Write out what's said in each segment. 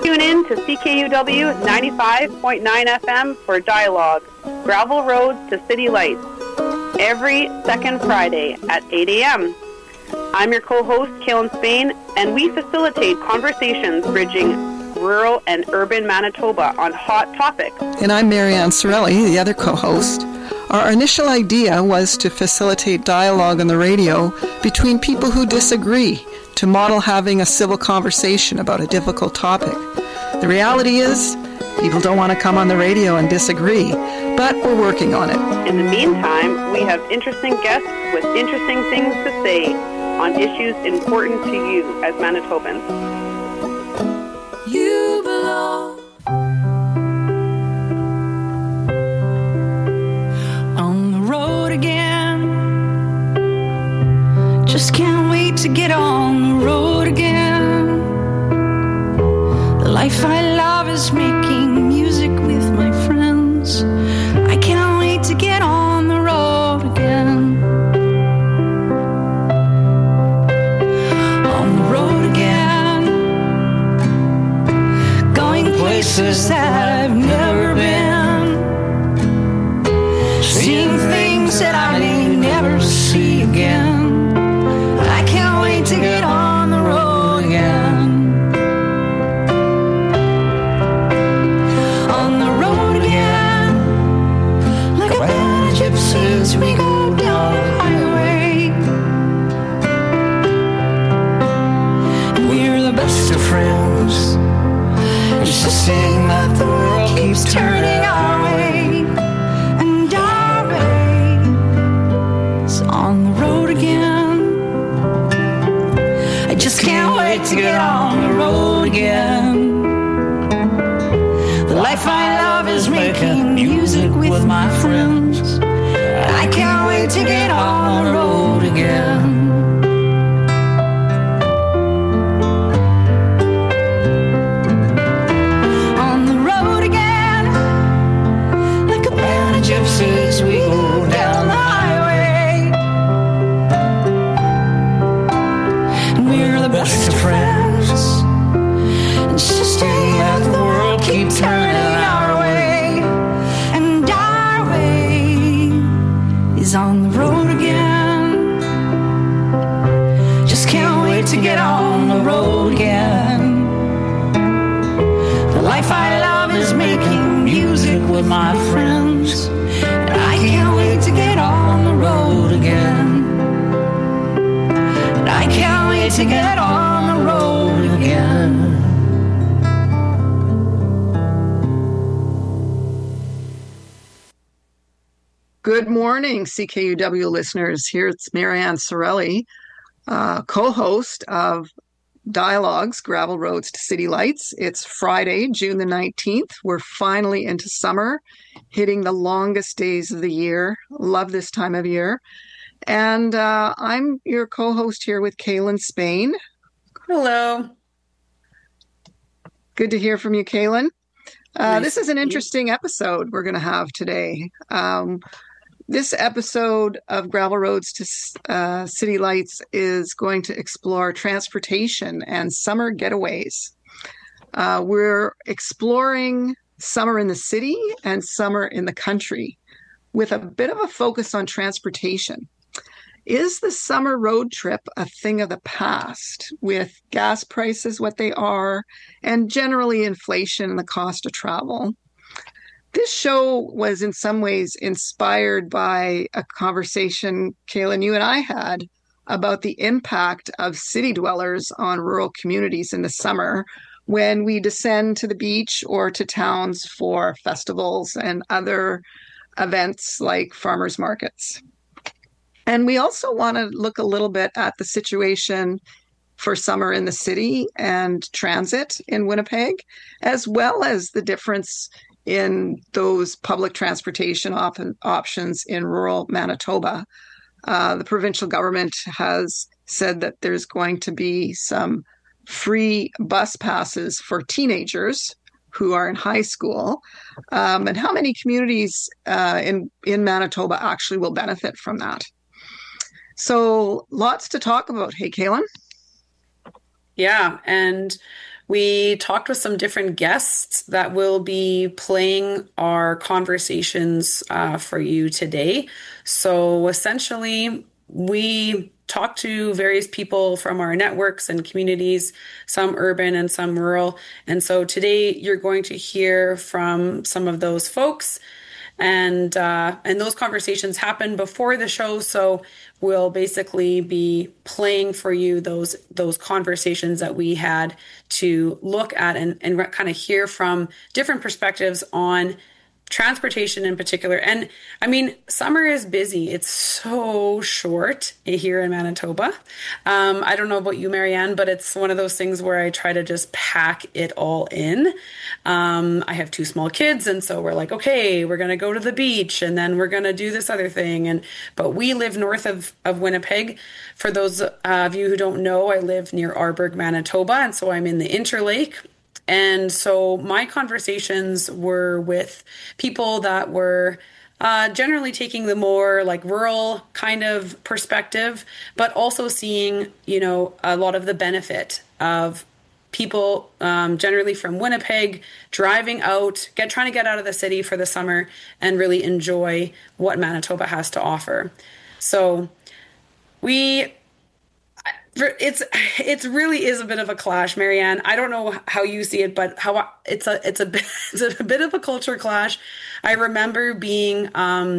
Tune in to CKUW 95.9 FM for Dialogue, Gravel Roads to City Lights, every second Friday at 8 a.m. I'm your co-host, Kaylin Spain, and we facilitate conversations bridging rural and urban Manitoba on hot topics. And I'm Marianne Sorelli, the other co-host. Our initial idea was to facilitate dialogue on the radio between people who disagree, to model having a civil conversation about a difficult topic. The reality is, people don't want to come on the radio and disagree, but we're working on it. In the meantime, we have interesting guests with interesting things to say on issues important to you as Manitobans. You belong on the road again. Just can't wait to get on the road again. The life I love is making music with my friends. I can't wait to get on the road again. On the road again, going places that I've never been, seeing things that I may never see again. I can't wait to get on the road again. On the road again, like a band of gypsies, we go down the highway. And we're the best of friends. It's just saying that the world keeps turning our way, and our way is on the road again. I just can't wait to get on the road again. The life I love is making music with my friends. I can't wait to get on the road again. Gypsies, we go down the highway, and we're the best of friends. It's just that the world keeps turning our way, and our way is on the road again. Just can't wait to get on the road again. The life I love is making music with my friends. I can't wait to get on the road again. And I can't wait to get on the road again. Good morning, CKUW listeners. Here it's Marianne Sorelli, co-host of Dialogues, Gravel Roads to City Lights. It's Friday, June the 19th. We're finally into summer, hitting the longest days of the year. Love this time of year. And I'm your co-host here with Kaylin Spain. Hello. Good to hear from you, Kaylin. This is an interesting episode we're going to have today. This episode of Gravel Roads to City Lights is going to explore transportation and summer getaways. We're exploring summer in the city and summer in the country with a bit of a focus on transportation. Is the summer road trip a thing of the past, with gas prices what they are and generally inflation and the cost of travel? This show was in some ways inspired by a conversation, Kaylin, you and I had about the impact of city dwellers on rural communities in the summer when we descend to the beach or to towns for festivals and other events like farmers markets. And we also want to look a little bit at the situation for summer in the city and transit in Winnipeg, as well as the difference in those public transportation options in rural Manitoba. The provincial government has said that there's going to be some free bus passes for teenagers who are in high school, and how many communities in Manitoba actually will benefit from that. So lots to talk about. Hey, Kaylin? Yeah, and we talked with some different guests that will be playing our conversations for you today. So essentially, we talked to various people from our networks and communities, some urban and some rural. And so today you're going to hear from some of those folks. And those conversations happen before the show, so we'll basically be playing for you those conversations that we had to look at and kind of hear from different perspectives on transportation in particular. And I mean, summer is busy. It's so short here in Manitoba. I don't know about you, Marianne, but it's one of those things where I try to just pack it all in. I have 2 small kids, and so we're like, okay, we're going to go to the beach, and then we're going to do this other thing. But we live north of Winnipeg. For those of you who don't know, I live near Arborg, Manitoba, and so I'm in the Interlake. And so my conversations were with people that were generally taking the more like rural kind of perspective, but also seeing, a lot of the benefit of people generally from Winnipeg driving out, trying to get out of the city for the summer and really enjoy what Manitoba has to offer. So it's really is a bit of a clash, Marianne. I don't know how you see it, but it's a bit of a culture clash. I remember being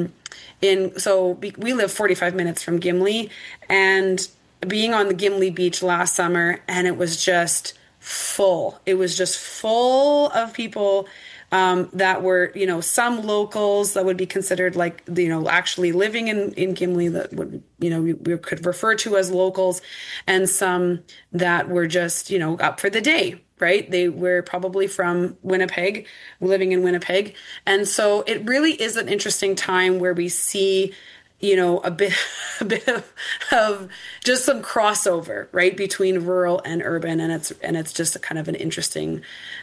we live 45 minutes from Gimli, and being on the Gimli beach last summer, and it was just full. It was just full of people that were, some locals that would be considered like, actually living in Gimli that would, we could refer to as locals, and some that were just, up for the day, right? They were probably from Winnipeg, living in Winnipeg. And so it really is an interesting time where we see, a bit of just some crossover, right, between rural and urban. And it's just a kind of an interesting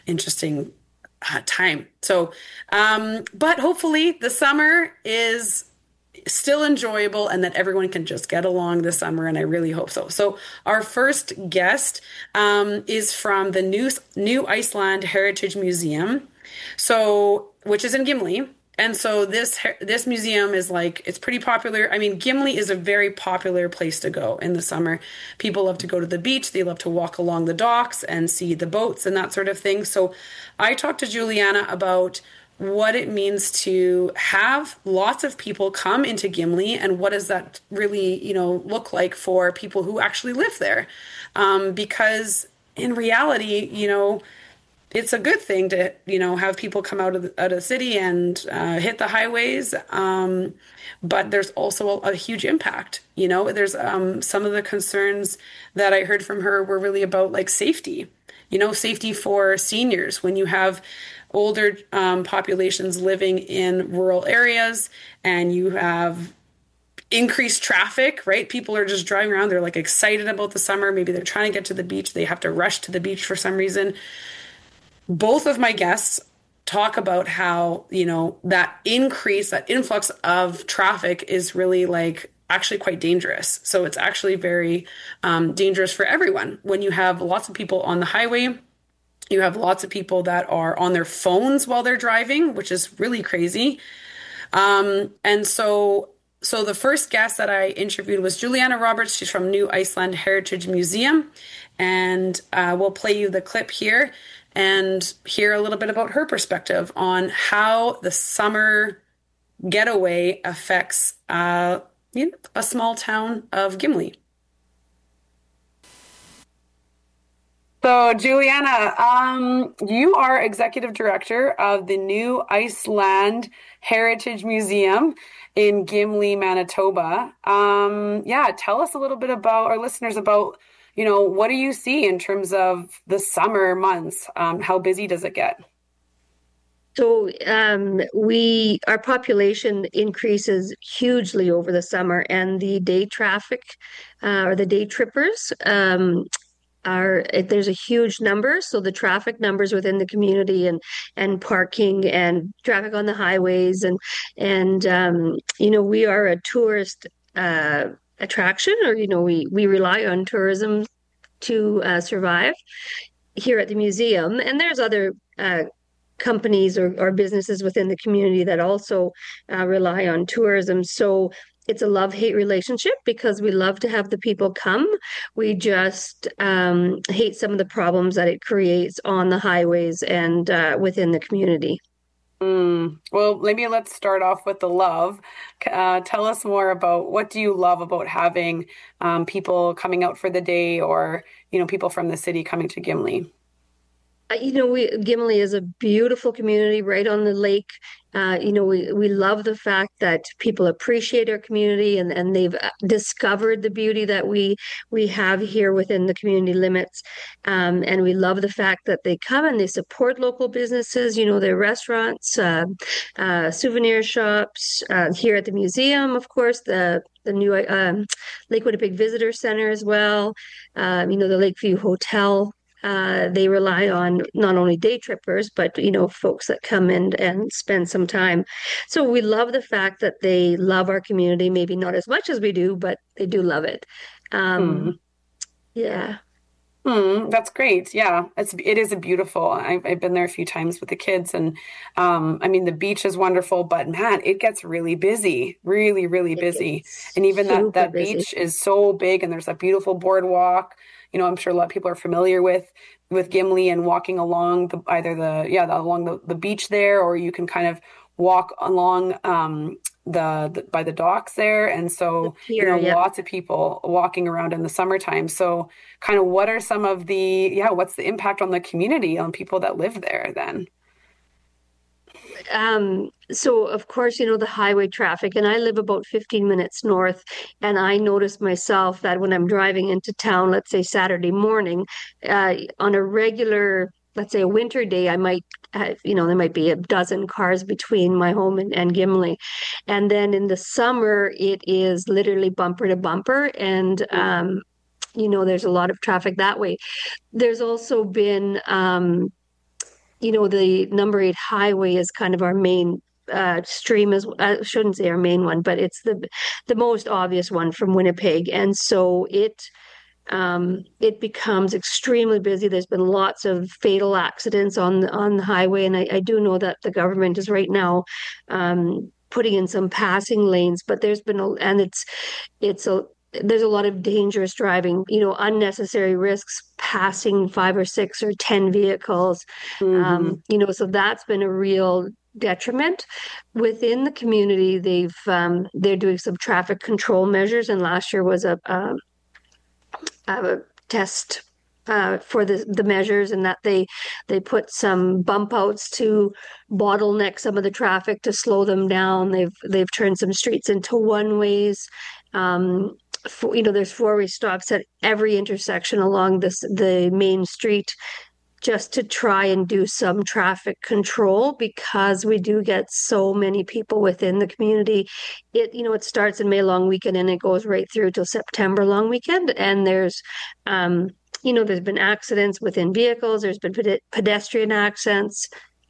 time. So, but hopefully the summer is still enjoyable and that everyone can just get along this summer. And I really hope so. So our first guest is from the New Iceland Heritage Museum, which is in Gimli. And so this museum is it's pretty popular. I mean, Gimli is a very popular place to go in the summer. People love to go to the beach. They love to walk along the docks and see the boats and that sort of thing. So I talked to Juliana about what it means to have lots of people come into Gimli, and what does that really, look like for people who actually live there. Because in reality, it's a good thing to, have people come out of the city and hit the highways. But there's also a huge impact. There's some of the concerns that I heard from her were really about safety, safety for seniors when you have older populations living in rural areas and you have increased traffic, right? People are just driving around. They're excited about the summer. Maybe they're trying to get to the beach. They have to rush to the beach for some reason. Both of my guests talk about how, that influx of traffic is really actually quite dangerous. So it's actually very dangerous for everyone. When you have lots of people on the highway, you have lots of people that are on their phones while they're driving, which is really crazy. And so the first guest that I interviewed was Juliana Roberts. She's from New Iceland Heritage Museum. And we'll play you the clip here and hear a little bit about her perspective on how the summer getaway affects a small town of Gimli. So, Juliana, you are executive director of the New Iceland Heritage Museum in Gimli, Manitoba. Tell us a little bit about our listeners about, what do you see in terms of the summer months? How busy does it get? So our population increases hugely over the summer, and the day traffic or the day trippers there's a huge number. So the traffic numbers within the community and parking and traffic on the highways and we are a tourist attraction, or we rely on tourism to survive. here at the museum, and there's other companies or businesses within the community that also rely on tourism. So it's a love-hate relationship because we love to have the people come. We just hate some of the problems that it creates on the highways and within the community. Well, maybe let's start off with the love. Tell us more about what do you love about having people coming out for the day, or people from the city coming to Gimli. Gimli is a beautiful community right on the lake. We love the fact that people appreciate our community, and they've discovered the beauty that we have here within the community limits. And we love the fact that they come and they support local businesses, their restaurants, souvenir shops, here at the museum, of course, the new Lake Winnipeg Visitor Center as well, the Lakeview Hotel. They rely on not only day trippers, but, folks that come in and spend some time. So we love the fact that they love our community, maybe not as much as we do, but they do love it. Yeah. That's great. Yeah, it is a beautiful. I've been there a few times with the kids, and the beach is wonderful, but man, it gets really busy, really, really busy. And even that beach is so big, and there's a beautiful boardwalk. I'm sure a lot of people are familiar with Gimli and walking along along the beach there, or you can kind of walk along by the docks there. And so, lots of people walking around in the summertime. So kind of what are some of what's the impact on the community, on people that live there then? So of course, the highway traffic, and I live about 15 minutes north, and I noticed myself that when I'm driving into town, let's say Saturday morning, on a regular, let's say a winter day, I might, there might be a dozen cars between my home and Gimli. And then in the summer, it is literally bumper to bumper. And, there's a lot of traffic that way. There's also been, the number 8 highway is kind of our main stream, as I shouldn't say our main one, but it's the most obvious one from Winnipeg. And so it becomes extremely busy. There's been lots of fatal accidents on the highway, and I do know that the government is right now putting in some passing lanes, but there's a lot of dangerous driving, unnecessary risks, passing 5 or 6 or 10 vehicles. So that's been a real detriment within the community. They're doing some traffic control measures, and last year was a test for the measures, and that they put some bump outs to bottleneck some of the traffic to slow them down. They've turned some streets into one ways. There's 4-way stops at every intersection along the main street, just to try and do some traffic control, because we do get so many people within the community. It starts in May long weekend and it goes right through till September long weekend. And there's been accidents within vehicles. There's been pedestrian accidents.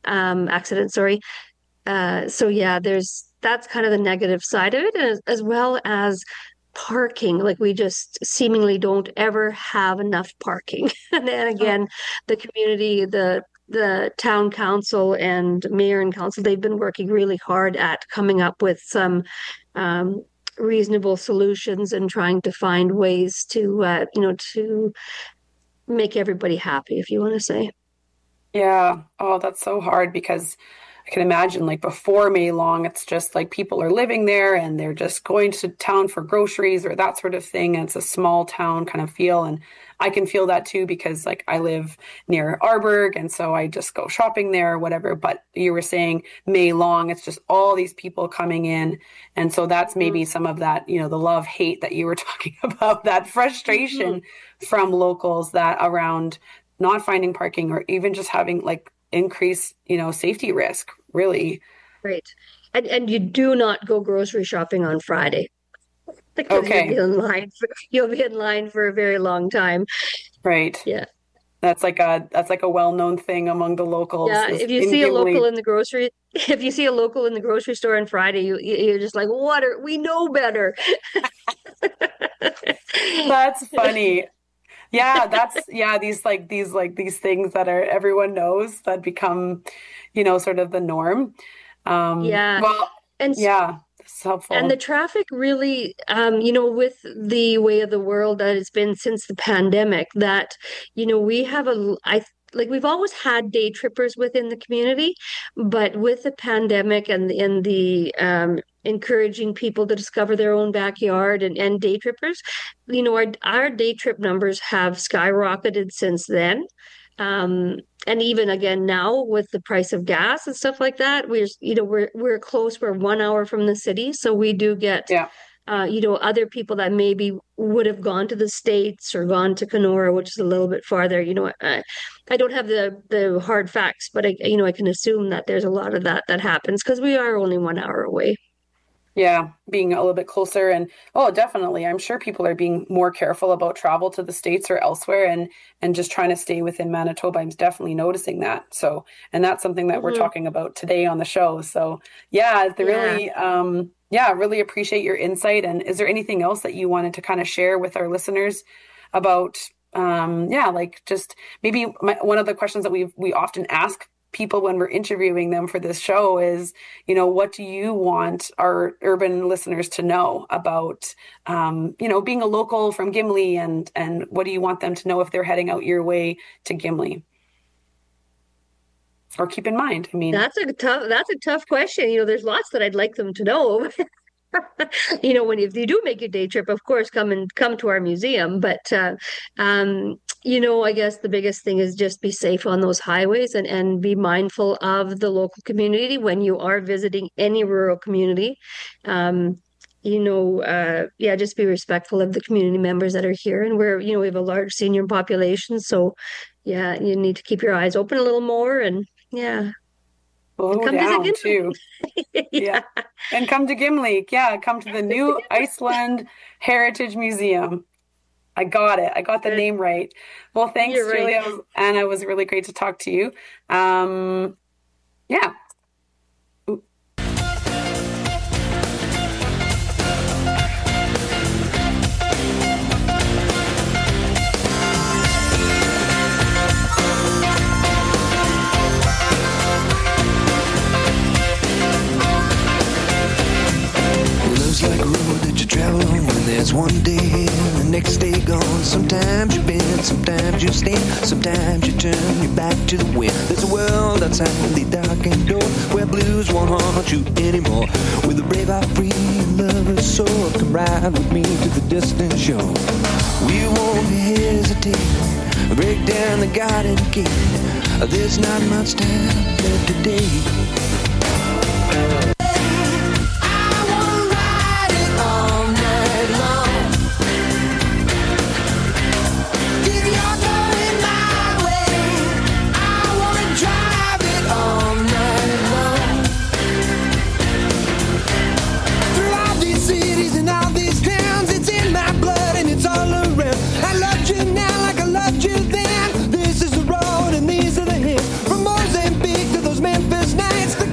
So yeah, that's kind of the negative side of it, as well as parking. Like, we just seemingly don't ever have enough parking. And then again, the community, the town council and mayor and council, they've been working really hard at coming up with some reasonable solutions and trying to find ways to to make everybody happy, if you want to say. Yeah. Oh, that's so hard, because I can imagine, like, before May long, it's just like people are living there and they're just going to town for groceries or that sort of thing. And it's a small town kind of feel. And I can feel that too, because like I live near Arborg, and so I just go shopping there or whatever. But you were saying May long, it's just all these people coming in. And so that's maybe some of that, the love hate that you were talking about, that frustration from locals that around not finding parking, or even just having like increased, safety risk, really. Right. And you do not go grocery shopping on Friday. Because okay. You'll be in line for a very long time. Right. Yeah. That's like a well-known thing among the locals. Yeah. If you see a local in the grocery store on Friday, you're just like, we know better. That's funny. Yeah, these things that are everyone knows that become, sort of the norm. Yeah. Well, And yeah, it's helpful. And the traffic really, with the way of the world that it's been since the pandemic, that, we have we've always had day trippers within the community, but with the pandemic and the encouraging people to discover their own backyard and day trippers, our day trip numbers have skyrocketed since then. And even again now with the price of gas and stuff like that, we're close. We're 1 hour from the city, so we do get Yeah. Other people that maybe would have gone to the States or gone to Kenora, which is a little bit farther. I don't have the hard facts, but I can assume that there's a lot of that happens because we are only 1 hour away. Yeah, being a little bit closer and definitely. I'm sure people are being more careful about travel to the States or elsewhere and just trying to stay within Manitoba. I'm definitely noticing that. So, and that's something that we're talking about today on the show. So yeah, really appreciate your insight. And is there anything else that you wanted to kind of share with our listeners about, just maybe one of the questions that we often ask people when we're interviewing them for this show is, what do you want our urban listeners to know about, being a local from Gimli and what do you want them to know if they're heading out your way to Gimli? Or keep in mind, that's a tough question. There's lots that I'd like them to know. If you do make your day trip, of course, come to our museum. But I guess the biggest thing is just be safe on those highways and be mindful of the local community when you are visiting any rural community. Just be respectful of the community members that are here. And we have a large senior population, so yeah, you need to keep your eyes open a little more and yeah. Slow down too. Yeah. And come to Gimli. Yeah. Come to the new Iceland Heritage Museum. I got it. I got the name right. Well, thanks, Julia. Right. Anna, it was really great to talk to you. Yeah. Like a road that you travel on when there's one day here and the next day gone. Sometimes you bend, sometimes you stand, sometimes you turn your back to the wind. There's a world outside the darkened door where blues won't haunt you anymore. With a brave heart free and lover's soul, come ride with me to the distant shore. We won't hesitate, break down the garden gate. There's not much time left today. These are the road and these are the hills. From Mozambique to those Memphis nights.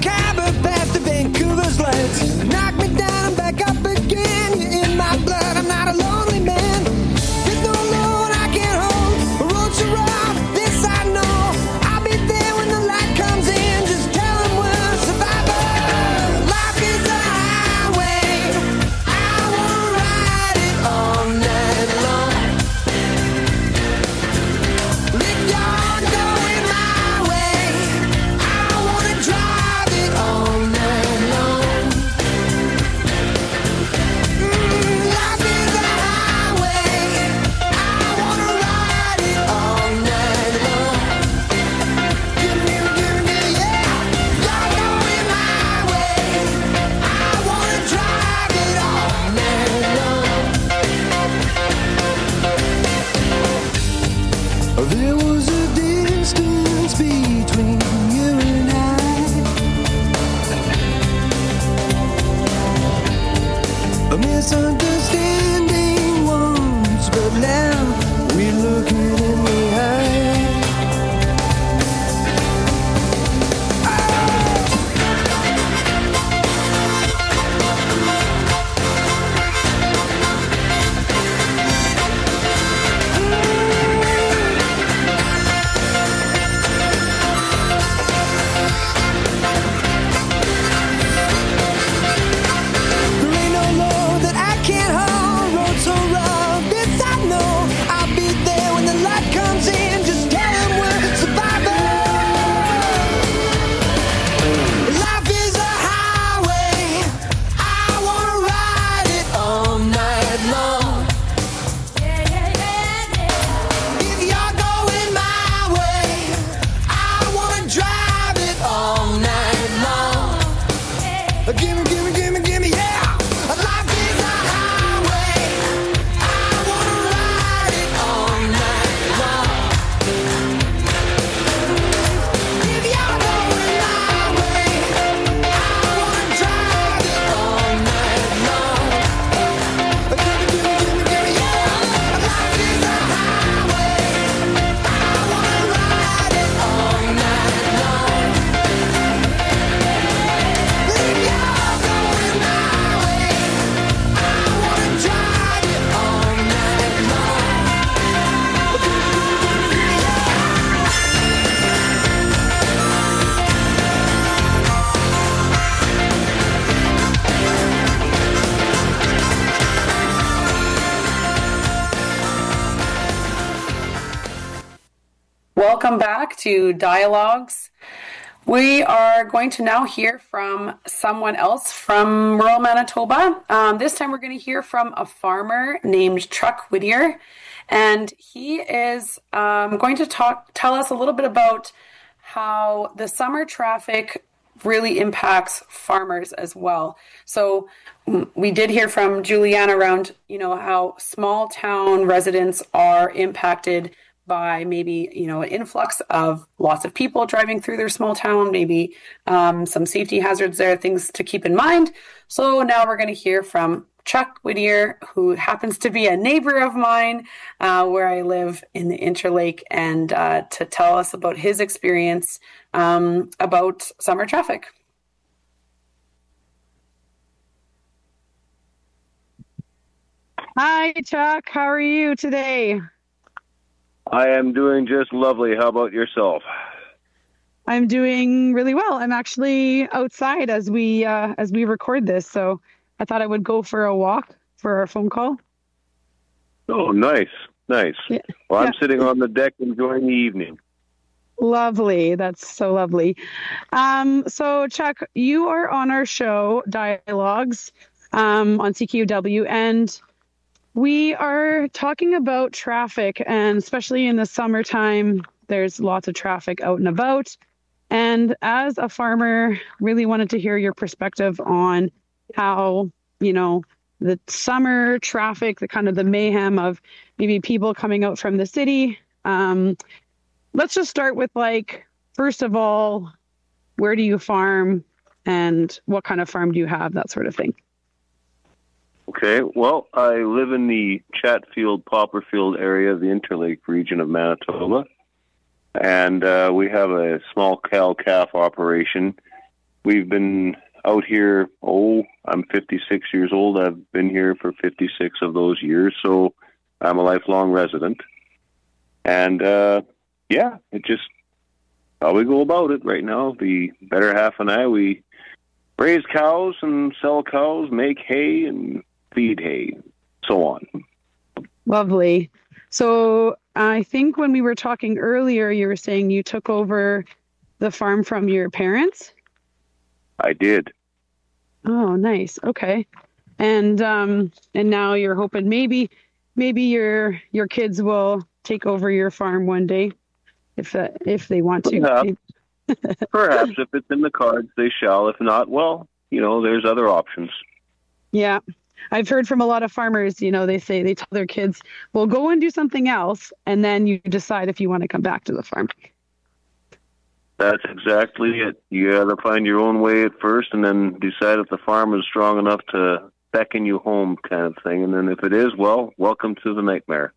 Welcome back to Dialogues. We are going to now hear from someone else from rural Manitoba. This time we're going to hear from a farmer named Chuck Whittier, and he is going to tell us a little bit about how the summer traffic really impacts farmers as well. So we did hear from Juliana around, how small town residents are impacted by maybe, an influx of lots of people driving through their small town, maybe some safety hazards there, things to keep in mind. So now we're going to hear from Chuck Whittier, who happens to be a neighbor of mine where I live in the Interlake, and to tell us about his experience about summer traffic. Hi, Chuck. How are you today? I am doing just lovely. How about yourself? I'm doing really well. I'm actually outside as we record this, so I thought I would go for a walk for our phone call. Oh, nice. Yeah. Well, I'm sitting on the deck enjoying the evening. Lovely. That's so lovely. So Chuck, you are on our show, Dialogues, on CKUW, and we are talking about traffic, and especially in the summertime, there's lots of traffic out and about. And as a farmer, really wanted to hear your perspective on how, the summer traffic, the kind of the mayhem of maybe people coming out from the city. Let's just start with, first of all, where do you farm and what kind of farm do you have, that sort of thing? Okay, well, I live in the Chatfield, Popperfield area of the Interlake region of Manitoba, and we have a small cow-calf operation. We've been out here, I'm 56 years old. I've been here for 56 of those years, so I'm a lifelong resident. And, it just, how we go about it right now. The better half and I, we raise cows and sell cows, make hay and feed hay, so on. Lovely. So I think when we were talking earlier, you were saying you took over the farm from your parents? I did. Oh, nice. Okay. And now you're hoping maybe your kids will take over your farm one day if they want to. Perhaps if it's in the cards, they shall. If not, well, there's other options. Yeah. I've heard from a lot of farmers, they tell their kids, well, go and do something else, and then you decide if you want to come back to the farm. That's exactly it. You got to find your own way at first, and then decide if the farm is strong enough to beckon you home, kind of thing. And then if it is, well, welcome to the nightmare.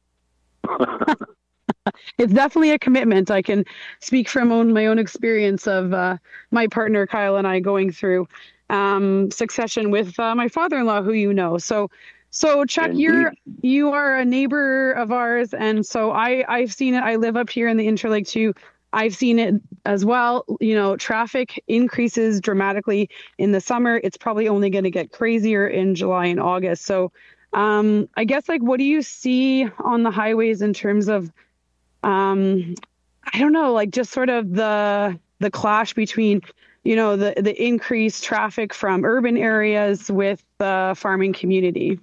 It's definitely a commitment. I can speak from my own experience of my partner, Kyle, and I going through succession with my father-in-law, who you know. So Chuck, Indeed. you are a neighbor of ours, and so I've seen it. I live up here in the Interlake too. I've seen it as well. Traffic increases dramatically in the summer. It's probably only going to get crazier in July and August. So I guess, what do you see on the highways in terms of I don't know, just sort of the clash between the increased traffic from urban areas with the farming community?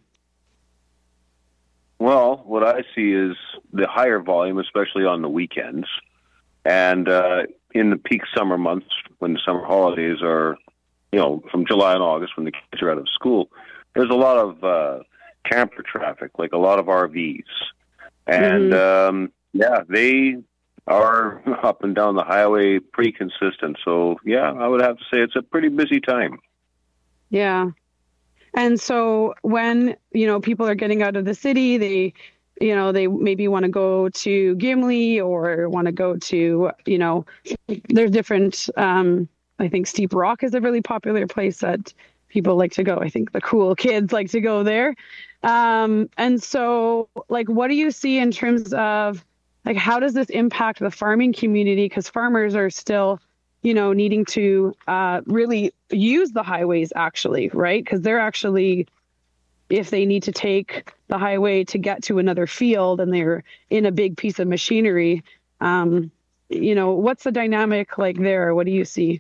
Well, what I see is the higher volume, especially on the weekends. And in the peak summer months, when the summer holidays are, from July and August, when the kids are out of school, there's a lot of camper traffic, like a lot of RVs. And, they are up and down the highway pretty consistent. So, I would have to say it's a pretty busy time. Yeah. And so when, people are getting out of the city, they maybe want to go to Gimli or want to go to, there's different, I think Steep Rock is a really popular place that people like to go. I think the cool kids like to go there. And so, what do you see in terms of, how does this impact the farming community? Because farmers are still, needing to really use the highways, actually, right? Because they're actually, if they need to take the highway to get to another field and they're in a big piece of machinery, what's the dynamic like there? What do you see?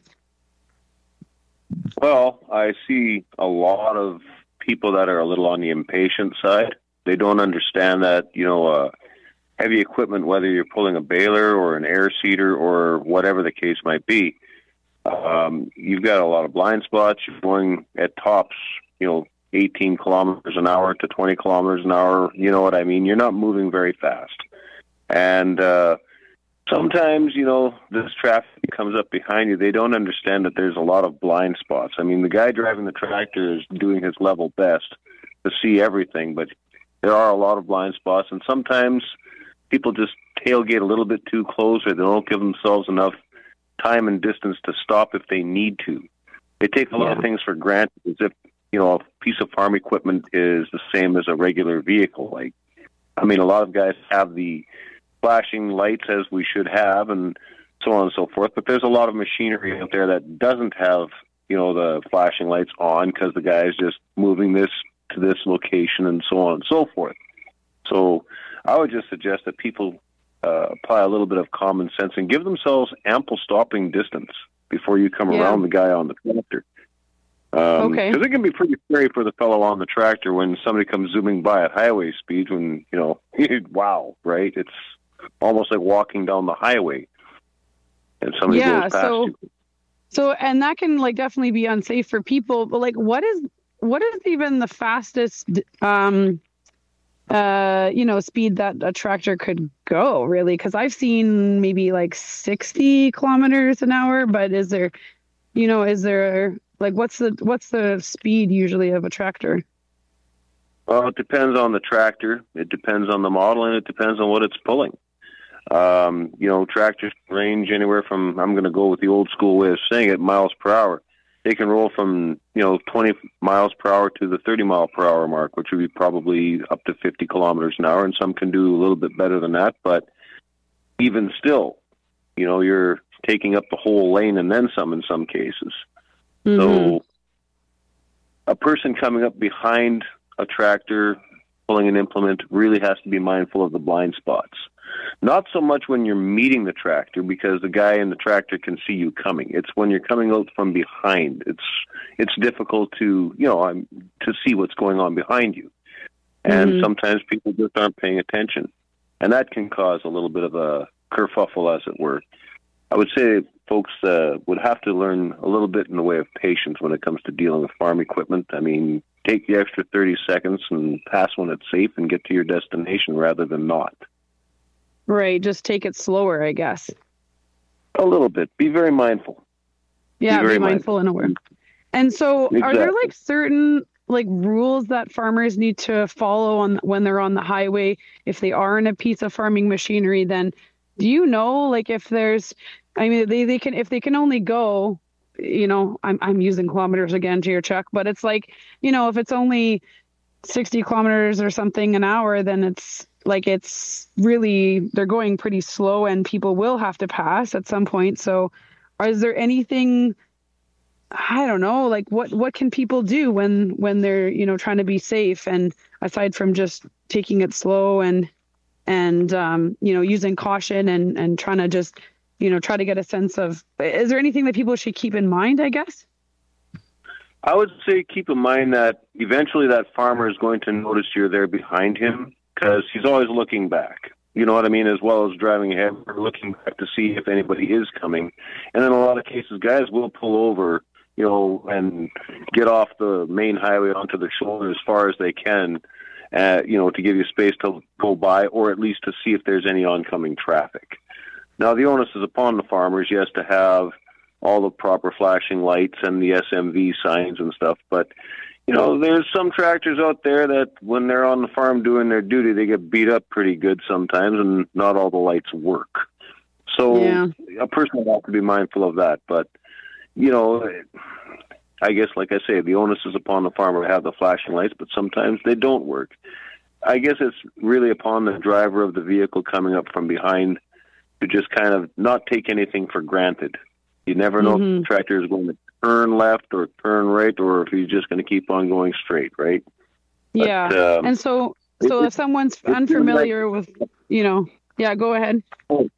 Well, I see a lot of people that are a little on the impatient side. They don't understand that, heavy equipment, whether you're pulling a baler or an air seeder or whatever the case might be, you've got a lot of blind spots. You're going at tops, 18 kilometers an hour to 20 kilometers an hour. You know what I mean? You're not moving very fast. And sometimes, this traffic comes up behind you. They don't understand that there's a lot of blind spots. I mean, the guy driving the tractor is doing his level best to see everything, but there are a lot of blind spots. And sometimes people just tailgate a little bit too close, or they don't give themselves enough time and distance to stop if they need to. They take a lot of things for granted, as if, a piece of farm equipment is the same as a regular vehicle. A lot of guys have the flashing lights as we should have, and so on and so forth. But there's a lot of machinery out there that doesn't have, the flashing lights on because the guy is just moving this to this location and so on and so forth. So I would just suggest that people apply a little bit of common sense and give themselves ample stopping distance before you come around the guy on the tractor. Because it can be pretty scary for the fellow on the tractor when somebody comes zooming by at highway speeds when, wow, right? It's almost like walking down the highway and somebody goes past you. So, and that can definitely be unsafe for people, but what is even the fastest, speed that a tractor could go, really? Because I've seen maybe 60 kilometers an hour, but is there what's the speed usually of a tractor? Well, it depends on the tractor. It depends on the model, and it depends on what it's pulling. Tractors range anywhere from, I'm going to go with the old school way of saying it, miles per hour. They can roll from, 20 miles per hour to the 30 mile per hour mark, which would be probably up to 50 kilometers an hour. And some can do a little bit better than that. But even still, you're taking up the whole lane and then some in some cases. Mm-hmm. So a person coming up behind a tractor pulling an implement really has to be mindful of the blind spots. Not so much when you're meeting the tractor, because the guy in the tractor can see you coming. It's when you're coming out from behind. It's difficult to to see what's going on behind you, and sometimes people just aren't paying attention, and that can cause a little bit of a kerfuffle, as it were. I would say folks would have to learn a little bit in the way of patience when it comes to dealing with farm equipment. Take the extra 30 seconds and pass when it's safe and get to your destination rather than not. Right. Just take it slower, I guess. A little bit. Be very mindful. Yeah, be mindful and aware. And so Are there certain rules that farmers need to follow when they're on the highway? If they are in a piece of farming machinery, then do if there's, they can, if they can only go, I'm using kilometers again to your Chuck, but it's if it's only 60 kilometers or something an hour, then it's really, they're going pretty slow and people will have to pass at some point. So is there anything, I don't know, what can people do when they're, trying to be safe, and aside from just taking it slow and using caution and trying to just, try to get a sense of, is there anything that people should keep in mind, I guess? I would say keep in mind that eventually that farmer is going to notice you're there behind him, because he's always looking back, as well as driving ahead, or looking back to see if anybody is coming. And in a lot of cases, guys will pull over, and get off the main highway onto the shoulder as far as they can, to give you space to go by, or at least to see if there's any oncoming traffic. Now, the onus is upon the farmers, yes, to have all the proper flashing lights and the SMV signs and stuff, but there's some tractors out there that when they're on the farm doing their duty, they get beat up pretty good sometimes, and not all the lights work. So a person would have to be mindful of that. But, I guess, like I say, the onus is upon the farmer to have the flashing lights, but sometimes they don't work. I guess it's really upon the driver of the vehicle coming up from behind to just kind of not take anything for granted. You never know if the tractor is going to turn left or turn right, or if he's just going to keep on going straight, right? Yeah. But, and so if someone's unfamiliar with, go ahead. Oh,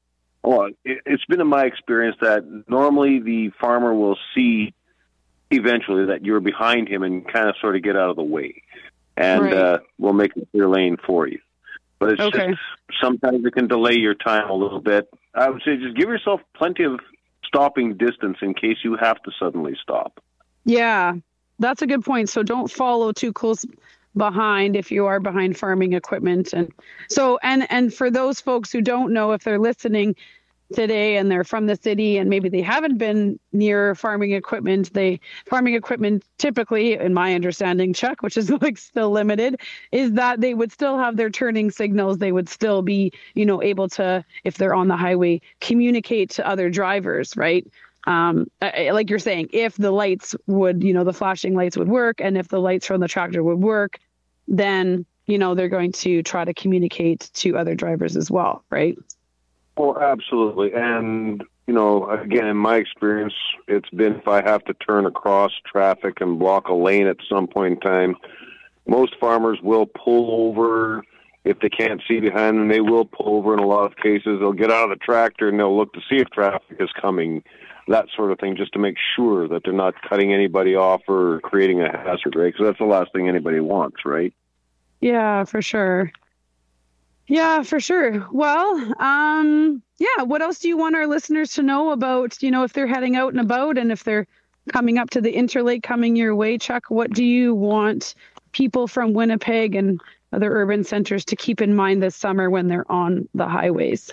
Well, it's been in my experience that normally the farmer will see eventually that you're behind him and kind of sort of get out of the way, and will make a clear lane for you. But it's just sometimes it can delay your time a little bit. I would say just give yourself plenty of stopping distance in case you have to suddenly stop. Yeah, that's a good point. So don't follow too close behind if you are behind farming equipment. And so, and for those folks who don't know, if they're listening today and they're from the city and maybe they haven't been near farming equipment, farming equipment typically, in my understanding, Chuck, which is like still limited, is that they would still have their turning signals. They would still be, able to, if they're on the highway, communicate to other drivers, right? Like you're saying, if the lights would, the flashing lights would work, and if the lights from the tractor would work, then, they're going to try to communicate to other drivers as well, right? Oh, absolutely. And, again, in my experience, it's been if I have to turn across traffic and block a lane at some point in time, most farmers will pull over. If they can't see behind them, they will pull over in a lot of cases. They'll get out of the tractor and they'll look to see if traffic is coming, that sort of thing, just to make sure that they're not cutting anybody off or creating a hazard, right? Because that's the last thing anybody wants, right? Yeah, for sure. Yeah, for sure. Well, what else do you want our listeners to know about, if they're heading out and about and if they're coming up to the Interlake coming your way, Chuck? What do you want people from Winnipeg and other urban centers to keep in mind this summer when they're on the highways?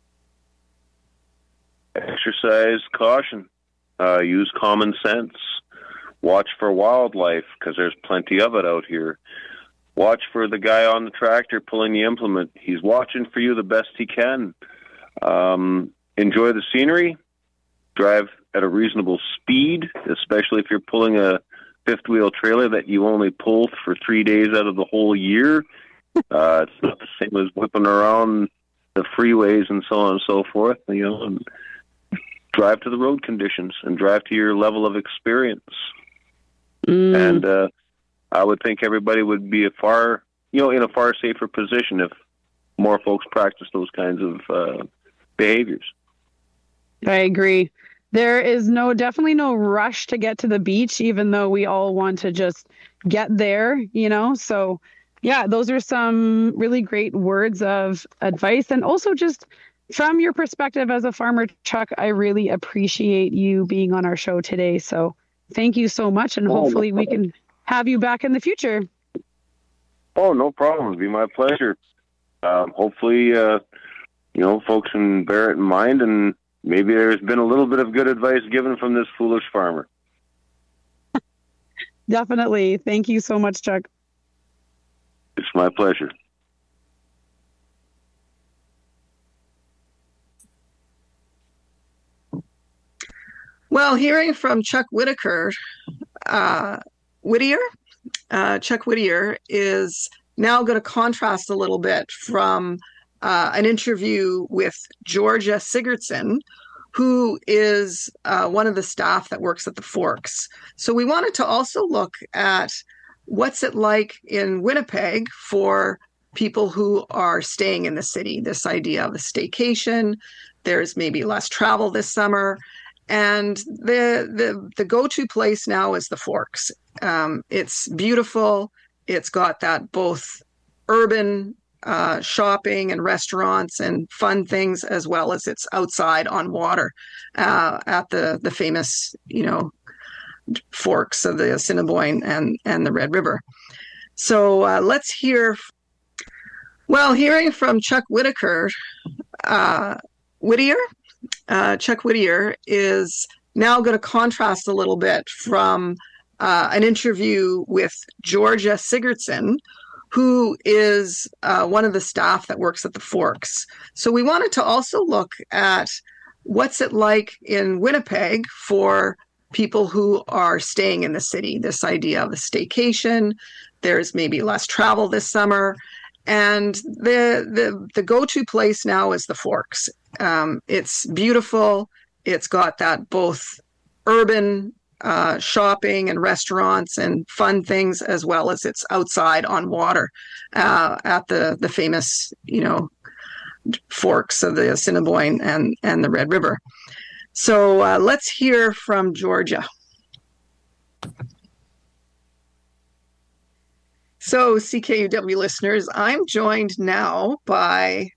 Exercise caution, use common sense, watch for wildlife because there's plenty of it out here. Watch for the guy on the tractor pulling the implement. He's watching for you the best he can. Enjoy the scenery. Drive at a reasonable speed, especially if you're pulling a fifth-wheel trailer that you only pull for 3 days out of the whole year. It's not the same as whipping around the freeways and so on and so forth. And drive to the road conditions and drive to your level of experience. And I would think everybody would be in a far safer position if more folks practice those kinds of behaviors. I agree. There is definitely no rush to get to the beach, even though we all want to just get there, So, yeah, those are some really great words of advice. And also just from your perspective as a farmer, Chuck, I really appreciate you being on our show today. So thank you so much. And hopefully we can have you back in the future. Oh, no problem. It'd be my pleasure. Hopefully, folks can bear it in mind, and maybe there's been a little bit of good advice given from this foolish farmer. Definitely. Thank you so much, Chuck. It's my pleasure. Well, hearing from Chuck Whittier, Chuck Whittier is now going to contrast a little bit from an interview with Georgia Sigurdsson, who is one of the staff that works at the Forks. So we wanted to also look at what's it like in Winnipeg for people who are staying in the city, this idea of a staycation. There's maybe less travel this summer. And the go-to place now is the Forks. It's beautiful. It's got that both urban shopping and restaurants and fun things, as well as it's outside on water at the famous, forks of the Assiniboine and the Red River. So let's hear. Well, hearing from Chuck Whittier, Chuck Whittier is now going to contrast a little bit from an interview with Georgia Sigurdsson, who is one of the staff that works at the Forks. So we wanted to also look at what's it like in Winnipeg for people who are staying in the city, this idea of a staycation. There's maybe less travel this summer. And the go-to place now is the Forks. It's beautiful. It's got that both urban shopping and restaurants and fun things, as well as it's outside on water at the famous, forks of the Assiniboine and the Red River. So let's hear from Georgia. So CKUW listeners, I'm joined now by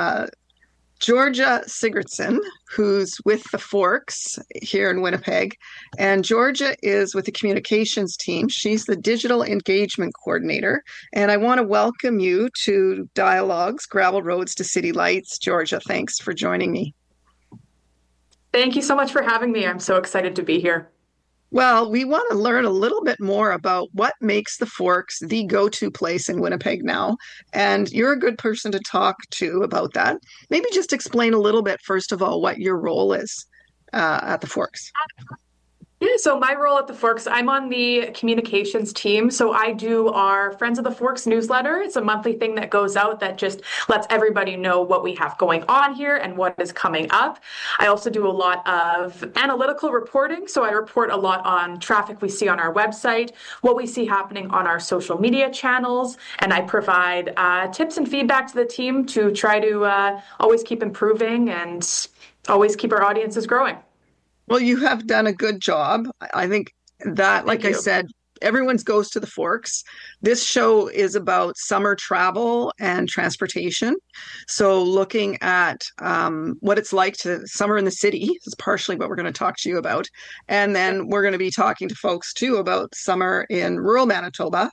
Georgia Sigurdsson, who's with the Forks here in Winnipeg. And Georgia is with the communications team. She's the digital engagement coordinator. And I want to welcome you to Dialogues, Gravel Roads to City Lights. Georgia, thanks for joining me. Thank you so much for having me. I'm so excited to be here. Well, we want to learn a little bit more about what makes the Forks the go-to place in Winnipeg now. And you're a good person to talk to about that. Maybe just explain a little bit, first of all, what your role is at the Forks. Yeah, so my role at the Forks, I'm on the communications team. So I do our Friends of the Forks newsletter. It's a monthly thing that goes out that just lets everybody know what we have going on here and what is coming up. I also do a lot of analytical reporting. So I report a lot on traffic we see on our website, what we see happening on our social media channels, and I provide tips and feedback to the team to try to always keep improving and always keep our audiences growing. Well, you have done a good job. I think that, like I said, everyone goes to the Forks. This show is about summer travel and transportation. So looking at what it's like to summer in the city is partially what we're going to talk to you about. And then we're going to be talking to folks, too, about summer in rural Manitoba.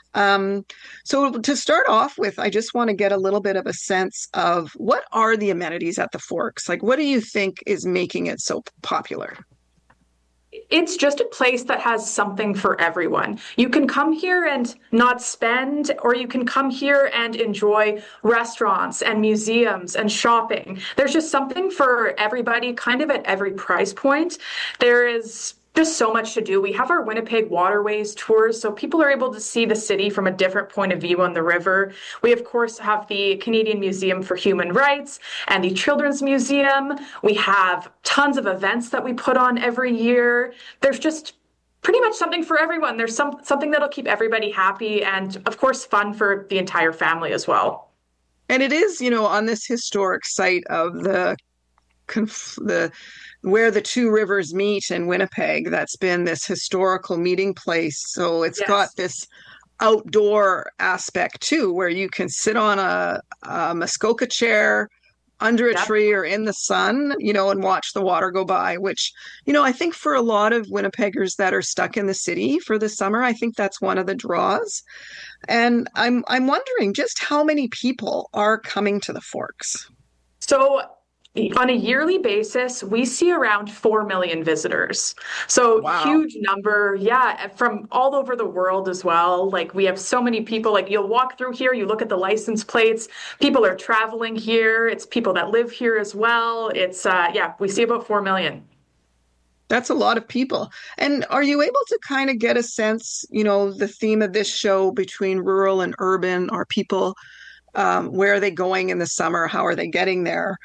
So to start off with, I just want to get a little bit of a sense of what are the amenities at the Forks? Like, what do you think is making it so popular? It's just a place that has something for everyone. You can come here and not spend, or you can come here and enjoy restaurants and museums and shopping. There's just something for everybody, kind of at every price point. There is just so much to do. We have our Winnipeg Waterways tours, so people are able to see the city from a different point of view on the river. We, of course, have the Canadian Museum for Human Rights and the Children's Museum. We have tons of events that we put on every year. There's just pretty much something for everyone. There's something that'll keep everybody happy and, of course, fun for the entire family as well. And it is, on this historic site of the where the two rivers meet in Winnipeg, that's been this historical meeting place. So it's got this outdoor aspect too, where you can sit on a Muskoka chair under a tree or in the sun, and watch the water go by, which, I think for a lot of Winnipeggers that are stuck in the city for the summer, I think that's one of the draws. And I'm wondering just how many people are coming to the Forks. So on a yearly basis, we see around 4 million visitors. So huge number. Yeah. From all over the world as well. Like we have so many people, like you'll walk through here, you look at the license plates, people are traveling here. It's people that live here as well. It's, we see about 4 million. That's a lot of people. And are you able to kind of get a sense, the theme of this show between rural and urban? Are people, where are they going in the summer? How are they getting there?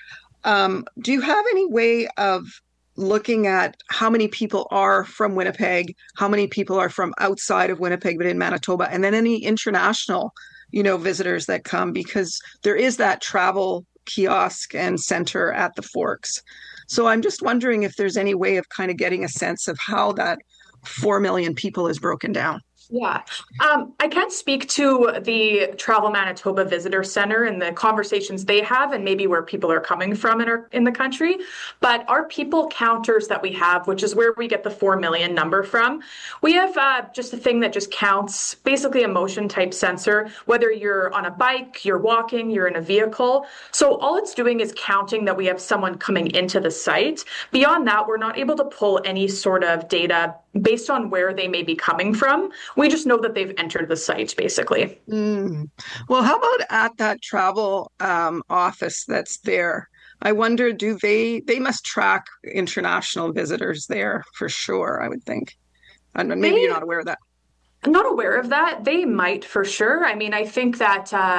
Do you have any way of looking at how many people are from Winnipeg, how many people are from outside of Winnipeg, but in Manitoba, and then any international, visitors that come? Because there is that travel kiosk and center at the Forks. So I'm just wondering if there's any way of kind of getting a sense of how that 4 million people is broken down. Yeah, I can't speak to the Travel Manitoba Visitor Center and the conversations they have and maybe where people are coming from in the country, but our people counters that we have, which is where we get the 4 million number from, we have just a thing that just counts, basically a motion type sensor, whether you're on a bike, you're walking, you're in a vehicle. So all it's doing is counting that we have someone coming into the site. Beyond that, we're not able to pull any sort of data based on where they may be coming from. We just know that they've entered the site, basically. Well, how about at that travel office that's there? I wonder, they must track international visitors there for sure, I would think. Maybe you're not aware of that. I'm not aware of that. They might for sure. I mean, I think that the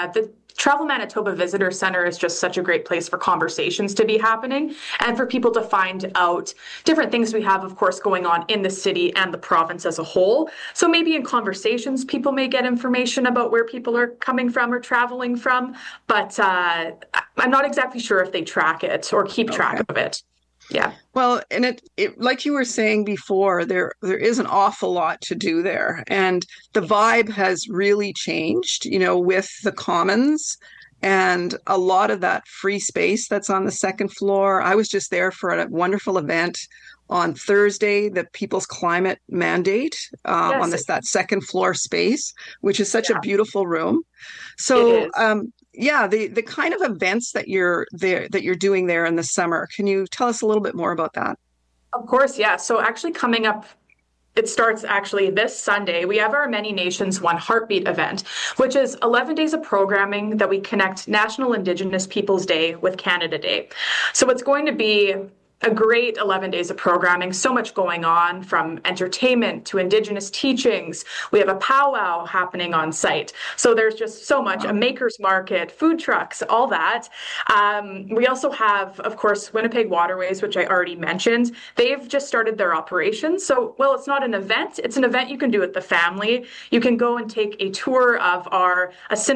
Travel Manitoba Visitor Center is just such a great place for conversations to be happening and for people to find out different things we have, of course, going on in the city and the province as a whole. So maybe in conversations, people may get information about where people are coming from or traveling from, but I'm not exactly sure if they track it or keep track of it. Yeah. Well, and it like you were saying before, there is an awful lot to do there, and the vibe has really changed, with the commons and a lot of that free space that's on the second floor. I was just there for a wonderful event on Thursday, the People's Climate Mandate on that second floor space, which is such a beautiful room. So, the kind of events that you're doing there in the summer, can you tell us a little bit more about that? Of course, yeah. So actually coming up, it starts actually this Sunday. We have our Many Nations One Heartbeat event, which is 11 days of programming that we connect National Indigenous Peoples Day with Canada Day. So it's going to be a great 11 days of programming, so much going on, from entertainment to Indigenous teachings. We have a powwow happening on site. So there's just so much, a maker's market, food trucks, all that. We also have, of course, Winnipeg Waterways, which I already mentioned. They've just started their operations. So, well, it's not an event. It's an event you can do with the family. You can go and take a tour of our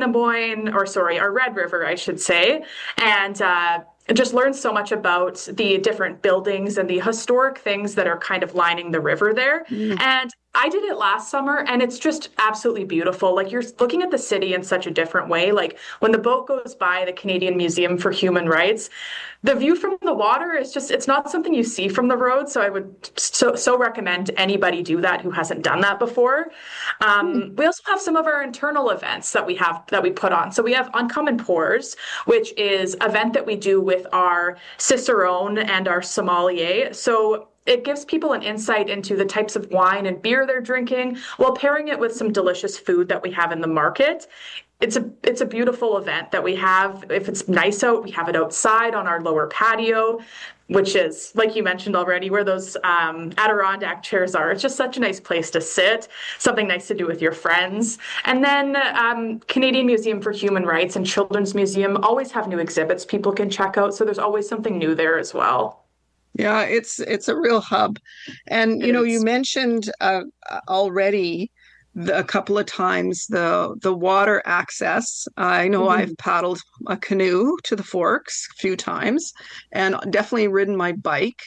Red River, I should say, and just learn so much about the different buildings and the historic things that are kind of lining the river there. And I did it last summer, and it's just absolutely beautiful. Like, you're looking at the city in such a different way. Like, when the boat goes by the Canadian Museum for Human Rights, the view from the water is just, it's not something you see from the road. So I would so recommend anybody do that who hasn't done that before. We also have some of our internal events that we put on. So we have Uncommon Pours, which is an event that we do with our cicerone and our sommelier. So it gives people an insight into the types of wine and beer they're drinking while pairing it with some delicious food that we have in the market. It's a beautiful event that we have. If it's nice out, we have it outside on our lower patio, which is, like you mentioned already, where those Adirondack chairs are. It's just such a nice place to sit, something nice to do with your friends. And then Canadian Museum for Human Rights and Children's Museum always have new exhibits people can check out. So there's always something new there as well. Yeah, it's a real hub. And, you mentioned already a couple of times the water access. I know I've paddled a canoe to the Forks a few times and definitely ridden my bike.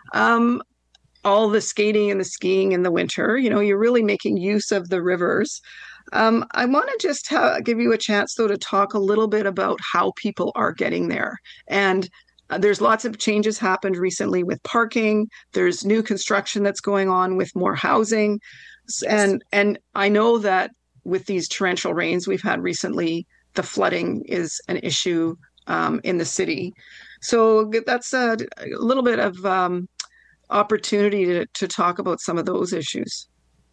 All the skating and the skiing in the winter, you're really making use of the rivers. I want to just give you a chance, though, to talk a little bit about how people are getting there. And there's lots of changes happened recently with parking. There's new construction that's going on with more housing. And I know that with these torrential rains we've had recently, the flooding is an issue in the city. So that's a little bit of opportunity to talk about some of those issues.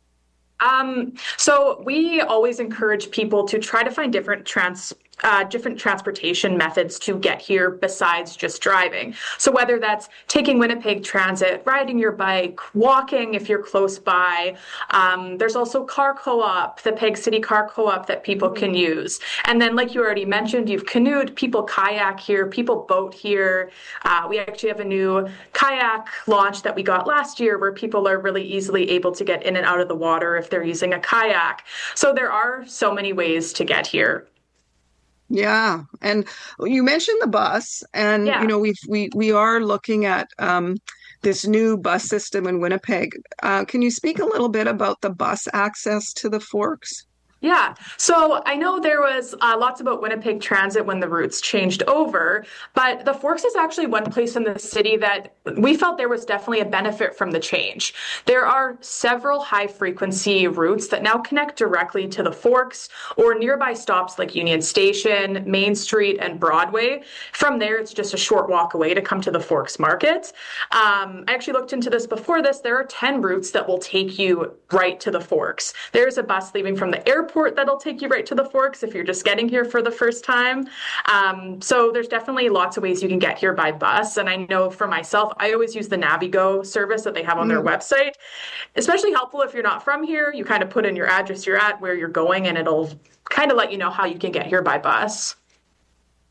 So we always encourage people to try to find different transportation methods to get here besides just driving. So whether that's taking Winnipeg Transit, riding your bike, walking if you're close by. There's also Car Co-op, the Peg City Car Co-op that people can use. And then, like you already mentioned, you've canoed, people kayak here, people boat here. We actually have a new kayak launch that we got last year where people are really easily able to get in and out of the water if they're using a kayak. So there are so many ways to get here. Yeah, and you mentioned the bus, and we are looking at this new bus system in Winnipeg. Can you speak a little bit about the bus access to the Forks? Yeah, so I know there was lots about Winnipeg Transit when the routes changed over, but the Forks is actually one place in the city that we felt there was definitely a benefit from the change. There are several high-frequency routes that now connect directly to the Forks or nearby stops like Union Station, Main Street, and Broadway. From there, it's just a short walk away to come to the Forks Market. I actually looked into this before this. There are 10 routes that will take you right to the Forks. There's a bus leaving from the airport that'll take you right to the Forks if you're just getting here for the first time. So there's definitely lots of ways you can get here by bus. And I know for myself, I always use the Navigo service that they have on their website. Especially helpful if you're not from here. You kind of put in your address you're at, where you're going, and it'll kind of let you know how you can get here by bus.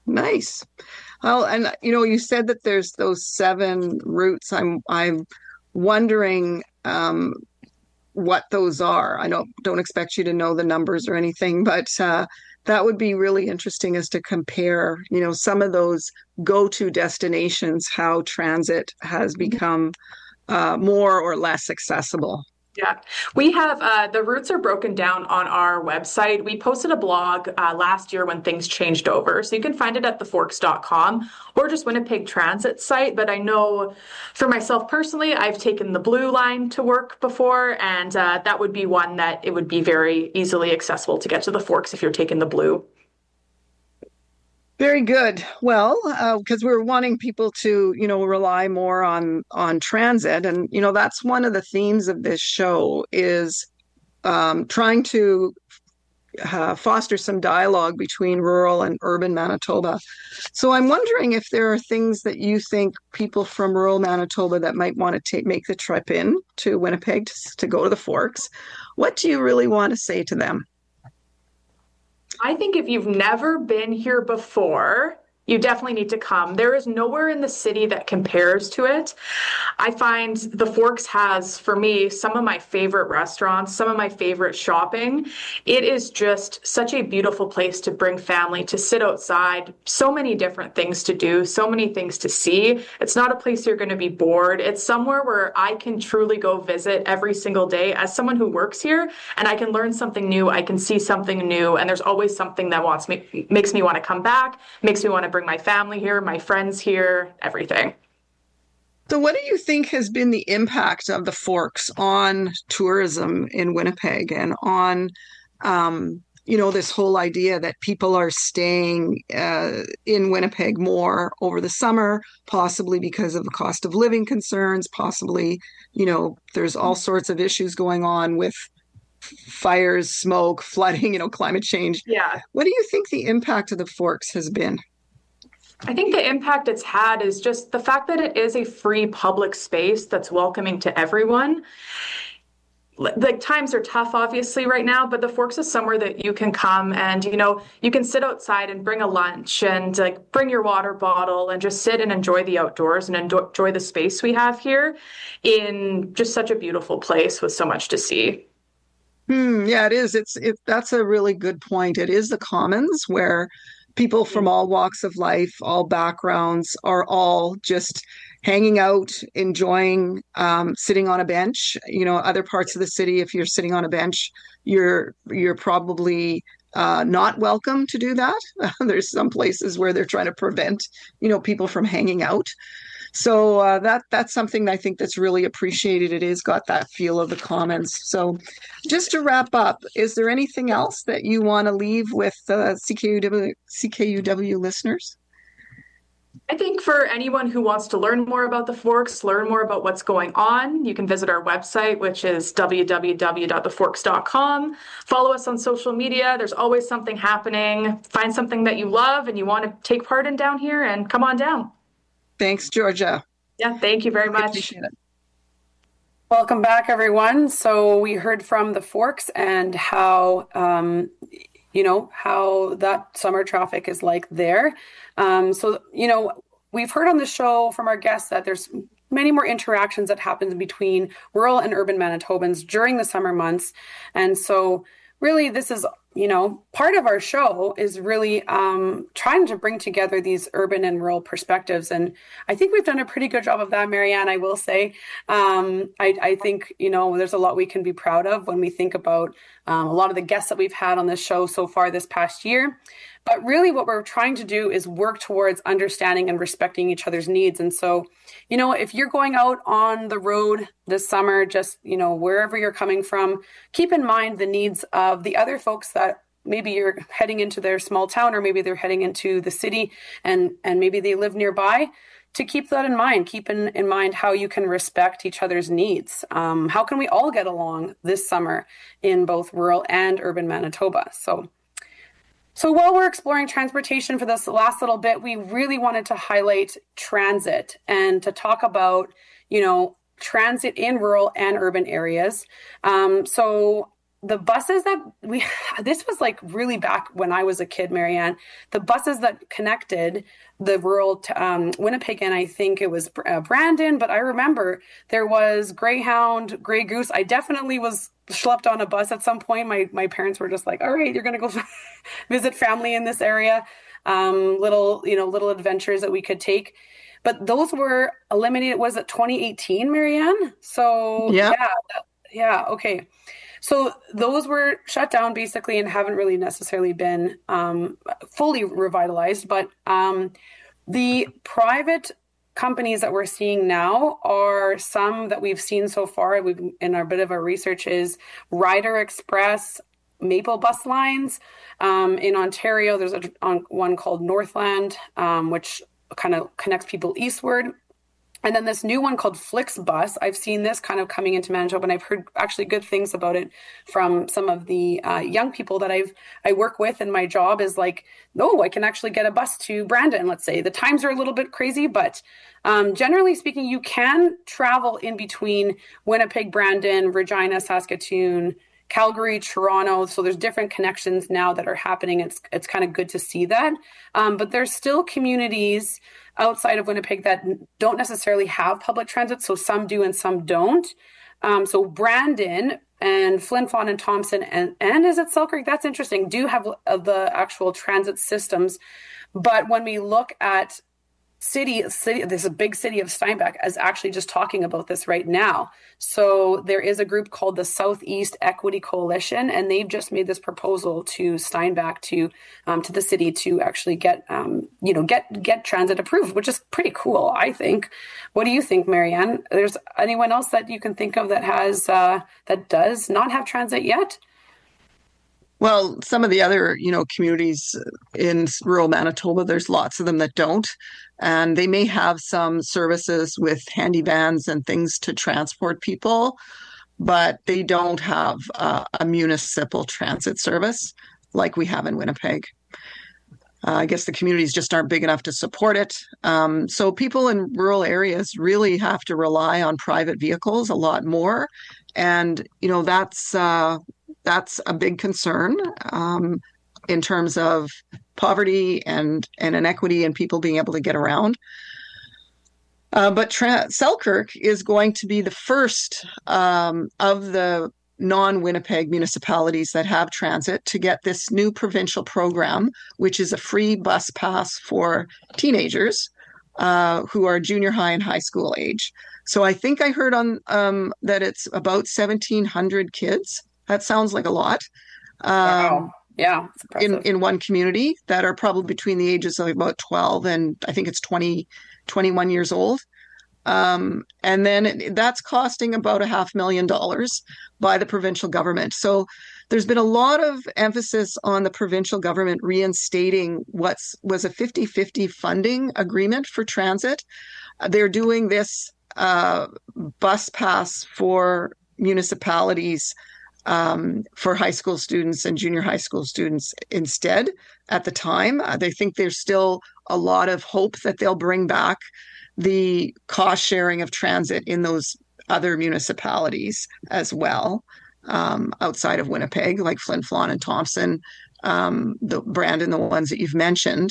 Nice. Well, and you said that there's those 7 routes. I'm wondering what those are. I don't expect you to know the numbers or anything, but that would be really interesting as to compare, some of those go-to destinations, how transit has become more or less accessible. Yeah, we have the routes are broken down on our website. We posted a blog last year when things changed over. So you can find it at theforks.com or just Winnipeg Transit site. But I know for myself personally, I've taken the blue line to work before, and that would be one that it would be very easily accessible to get to the Forks if you're taking the blue. Very good. Well, because we're wanting people to, rely more on transit, and that's one of the themes of this show is trying to foster some dialogue between rural and urban Manitoba. So I'm wondering if there are things that you think people from rural Manitoba that might want to make the trip in to Winnipeg to go to the Forks. What do you really want to say to them? I think if you've never been here before, you definitely need to come. There is nowhere in the city that compares to it. I find the Forks has, for me, some of my favorite restaurants, some of my favorite shopping. It is just such a beautiful place to bring family, to sit outside, so many different things to do, so many things to see. It's not a place you're going to be bored. It's somewhere where I can truly go visit every single day as someone who works here, and I can learn something new. I can see something new, and there's always something that makes me want to come back, makes me want to bring my family here, my friends here, everything. So what do you think has been the impact of the Forks on tourism in Winnipeg and on, this whole idea that people are staying in Winnipeg more over the summer, possibly because of the cost of living concerns, possibly, there's all sorts of issues going on with fires, smoke, flooding, climate change. Yeah. What do you think the impact of the Forks has been? I think the impact it's had is just the fact that it is a free public space that's welcoming to everyone. Like, times are tough, obviously, right now, but the Forks is somewhere that you can come and, you can sit outside and bring a lunch and bring your water bottle and just sit and enjoy the outdoors and enjoy the space we have here in just such a beautiful place with so much to see. Yeah, it is. That's a really good point. It is the Commons where people from all walks of life, all backgrounds are all just hanging out, enjoying, sitting on a bench. Other parts of the city, if you're sitting on a bench, you're probably not welcome to do that. There's some places where they're trying to prevent, people from hanging out. So that's something I think that's really appreciated. It is got that feel of the Commons. So just to wrap up, is there anything else that you want to leave with CKUW listeners? I think for anyone who wants to learn more about the Forks, learn more about what's going on, you can visit our website, which is www.theforks.com. Follow us on social media. There's always something happening. Find something that you love and you want to take part in down here and come on down. Thanks, Georgia. Yeah, thank you very much. Appreciate it. Welcome back, everyone. So we heard from the Forks and how, how that summer traffic is like there. We've heard on the show from our guests that there's many more interactions that happen between rural and urban Manitobans during the summer months. And so really this is, part of our show is really trying to bring together these urban and rural perspectives. And I think we've done a pretty good job of that, Marianne, I will say. I think, there's a lot we can be proud of when we think about a lot of the guests that we've had on this show so far this past year. But really what we're trying to do is work towards understanding and respecting each other's needs. And so, if you're going out on the road this summer, just, wherever you're coming from, keep in mind the needs of the other folks that maybe you're heading into their small town, or maybe they're heading into the city and maybe they live nearby. To keep that in mind, keep in mind how you can respect each other's needs. How can we all get along this summer in both rural and urban Manitoba? So while we're exploring transportation for this last little bit, we really wanted to highlight transit and to talk about, transit in rural and urban areas. So the buses that this was like really back when I was a kid, Marianne, the buses that connected the rural to Winnipeg, and I think it was Brandon, but I remember there was Greyhound, Grey Goose. I definitely was schlepped on a bus at some point. My parents were just like, all right, you're going to go visit family in this area. Little adventures that we could take. But those were eliminated. Was it 2018, Marianne? So yeah. Okay. So those were shut down basically and haven't really necessarily been fully revitalized. But the private companies that we're seeing now are some that we've seen so far. We've in our bit of our research is Ryder Express, Maple Bus Lines. In Ontario, there's one called Northland, which kind of connects people eastward. And then this new one called Flixbus. I've seen this kind of coming into Manitoba, and I've heard actually good things about it from some of the young people that I work with. And my job is like, no, I can actually get a bus to Brandon, let's say. The times are a little bit crazy, but generally speaking, you can travel in between Winnipeg, Brandon, Regina, Saskatoon, Calgary, Toronto. So there's different connections now that are happening. It's kind of good to see that. But there's still communities outside of Winnipeg that don't necessarily have public transit. So some do and some don't. So Brandon and Flin Flon and Thompson and is it Selkirk? That's interesting. Do have the actual transit systems. But when we look at city, there's a big city of Steinbach is actually just talking about this right now. So there is a group called the Southeast Equity Coalition, and they've just made this proposal to Steinbach to the city to actually get transit approved, which is pretty cool, I think. What do you think, Marianne? There's anyone else that you can think of that has that does not have transit yet? Well, some of the other, communities in rural Manitoba, there's lots of them that don't. And they may have some services with handy vans and things to transport people, but they don't have a municipal transit service like we have in Winnipeg. I guess the communities just aren't big enough to support it. So people in rural areas really have to rely on private vehicles a lot more. And, that's a big concern in terms of poverty and inequity and people being able to get around. But Selkirk is going to be the first of the non-Winnipeg municipalities that have transit to get this new provincial program, which is a free bus pass for teenagers who are junior high and high school age. So I think I heard on that it's about 1,700 kids. That sounds like a lot. Wow. Yeah. In one community that are probably between the ages of about 12 and I think it's 21 years old. And then that's costing about $500,000 by the provincial government. So there's been a lot of emphasis on the provincial government reinstating what was a 50-50 funding agreement for transit. They're doing this bus pass for municipalities for high school students and junior high school students instead at the time. They think there's still a lot of hope that they'll bring back the cost sharing of transit in those other municipalities as well, outside of Winnipeg, like Flin Flon and Thompson, the Brandon, the ones that you've mentioned.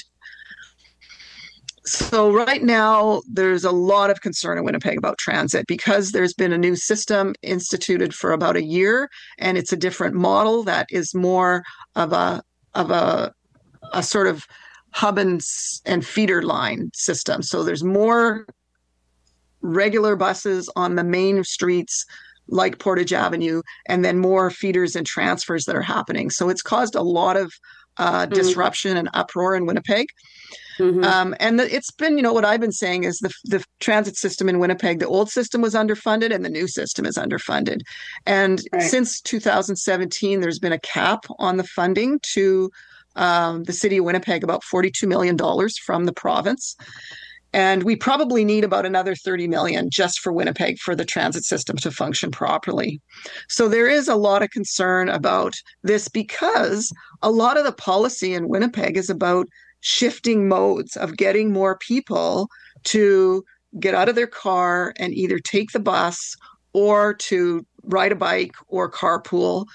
So right now, there's a lot of concern in Winnipeg about transit because there's been a new system instituted for about a year, and it's a different model that is more of a sort of hub and feeder line system. So there's more regular buses on the main streets like Portage Avenue, and then more feeders and transfers that are happening. So it's caused a lot of disruption and uproar in Winnipeg. Mm-hmm. And it's been, what I've been saying is the transit system in Winnipeg, the old system was underfunded and the new system is underfunded. And since 2017, there's been a cap on the funding to the city of Winnipeg, about $42 million from the province. And we probably need about another $30 million just for Winnipeg for the transit system to function properly. So there is a lot of concern about this because a lot of the policy in Winnipeg is about shifting modes of getting more people to get out of their car and either take the bus or to ride a bike or carpool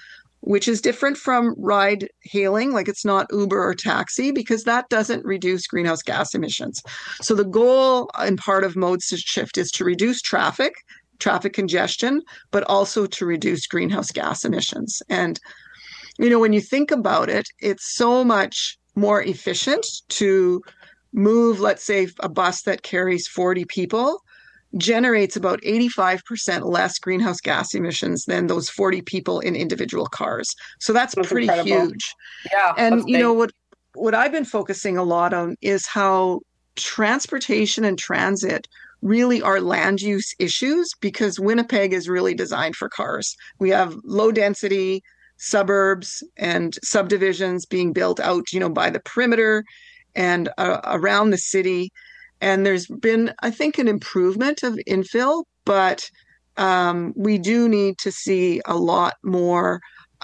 which is different from ride hailing, like it's not Uber or taxi, because that doesn't reduce greenhouse gas emissions. So the goal in part of mode shift is to reduce traffic congestion, but also to reduce greenhouse gas emissions. And, when you think about it, it's so much more efficient to move, let's say, a bus that carries 40 people generates about 85% less greenhouse gas emissions than those 40 people in individual cars. So that's pretty incredible. Huge. Yeah. And what I've been focusing a lot on is how transportation and transit really are land use issues, because Winnipeg is really designed for cars. We have low density suburbs and subdivisions being built out, by the perimeter and around the city. And there's been, I think, an improvement of infill, but we do need to see a lot more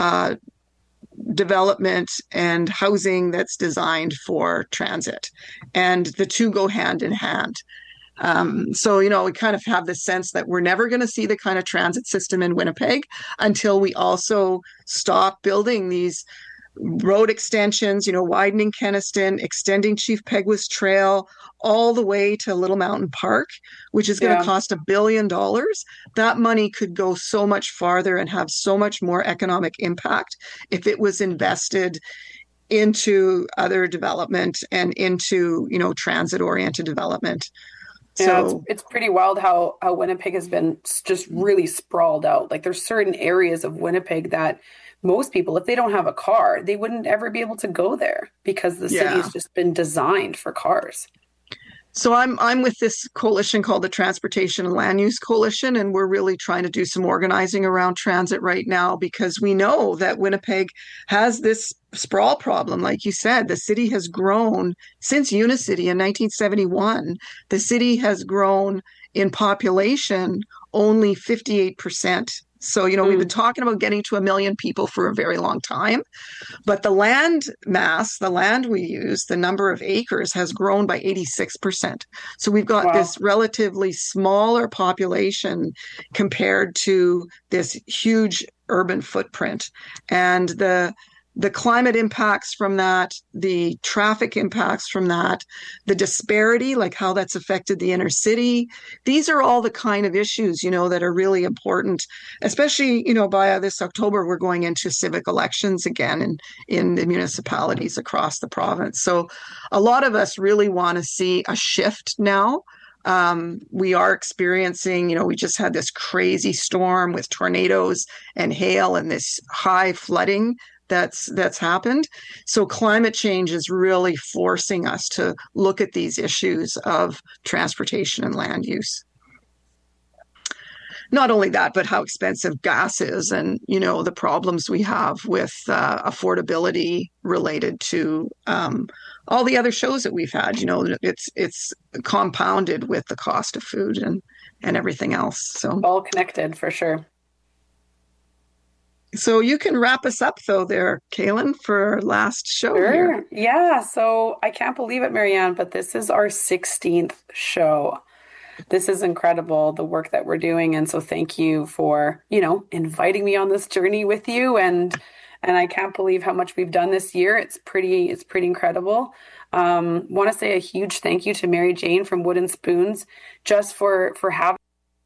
development and housing that's designed for transit. And the two go hand in hand. So, we kind of have this sense that we're never going to see the kind of transit system in Winnipeg until we also stop building these road extensions, widening Kenaston, extending Chief Peguis Trail all the way to Little Mountain Park, which is going to cost $1 billion. That money could go so much farther and have so much more economic impact if it was invested into other development and into, transit-oriented development. So it's pretty wild how Winnipeg has been just really sprawled out. Like there's certain areas of Winnipeg that most people, if they don't have a car, they wouldn't ever be able to go there because the city's just been designed for cars. So I'm with this coalition called the Transportation and Land Use Coalition, and we're really trying to do some organizing around transit right now, because we know that Winnipeg has this sprawl problem. Like you said, the city has grown since Unicity in 1971. The city has grown in population only 58%. So, we've been talking about getting to 1 million people for a very long time, but the land mass, the land we use, the number of acres has grown by 86%. So we've got this relatively smaller population compared to this huge urban footprint. And the climate impacts from that, the traffic impacts from that, the disparity, like how that's affected the inner city. These are all the kind of issues, that are really important, especially, by this October, we're going into civic elections again in the municipalities across the province. So a lot of us really want to see a shift now. We are experiencing, we just had this crazy storm with tornadoes and hail and this high flooding that's happened. So climate change is really forcing us to look at these issues of transportation and land use. Not only that, but how expensive gas is and, the problems we have with affordability related to all the other shows that we've had. It's compounded with the cost of food and everything else. So all connected for sure. So you can wrap us up, though, there, Kaylin, for our last show. Sure. Here. Yeah. So I can't believe it, Marianne, but this is our 16th show. This is incredible, the work that we're doing. And so thank you for, inviting me on this journey with you. And I can't believe how much we've done this year. It's pretty incredible. Want to say a huge thank you to Mary Jane from Wooden Spoons just for having